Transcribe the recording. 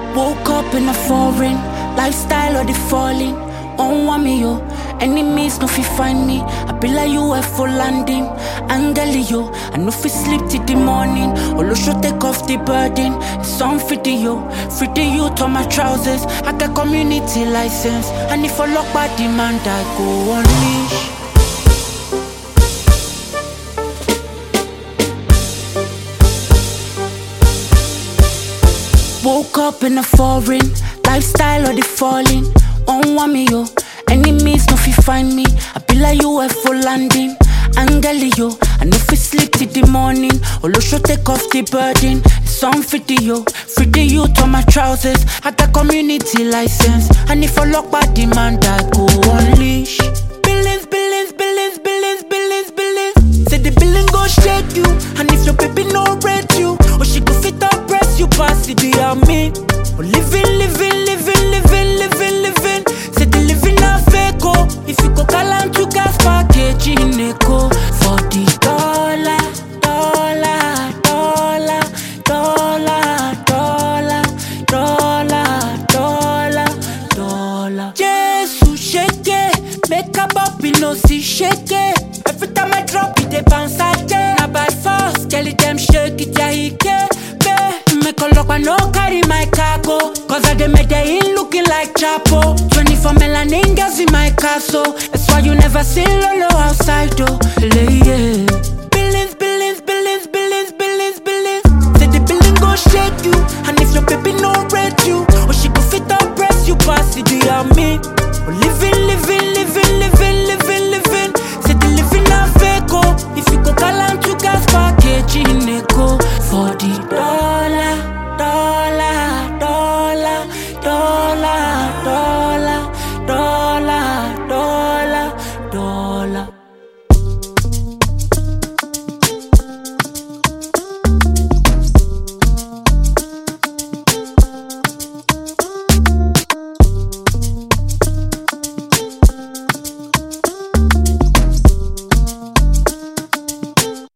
Woke up in a foreign lifestyle or the falling. On want me yo, enemies no fi find me. I be like UFO landing, Angeli yo. I no fi sleep till the morning. Olo should take off the burden. It's on free the youth on my trousers. I got community license, and if I lock by demand, I go unleash. Woke up in a foreign lifestyle or the falling. On want me yo, enemies no fi find me. I be like UFO landing, Angeli yo. I no fi sleep till the morning. Olo should take off the burden. It's on free the youth on my trousers. I got community license, and if I lock by demand, I go unleash. Billions, billions, billions, billions, billions, billions. Say the billion go shake you, and if your baby no rate you, or she go fit up press you pass it, do you mean? Or living. Say the living a fake oh. If you go galant to gas package in eco. For the dollar. Jesus shake it, make a bobby no see shake it. Every time I drop it, they bounce at it. Now by force, Kelly them shake it, yeah he can. Make a look, but no carry my cargo. Cause I dem made in looking like Chapo. 24 melanin girls in my castle. That's why you never see Lolo outside though. Yeah. Billions,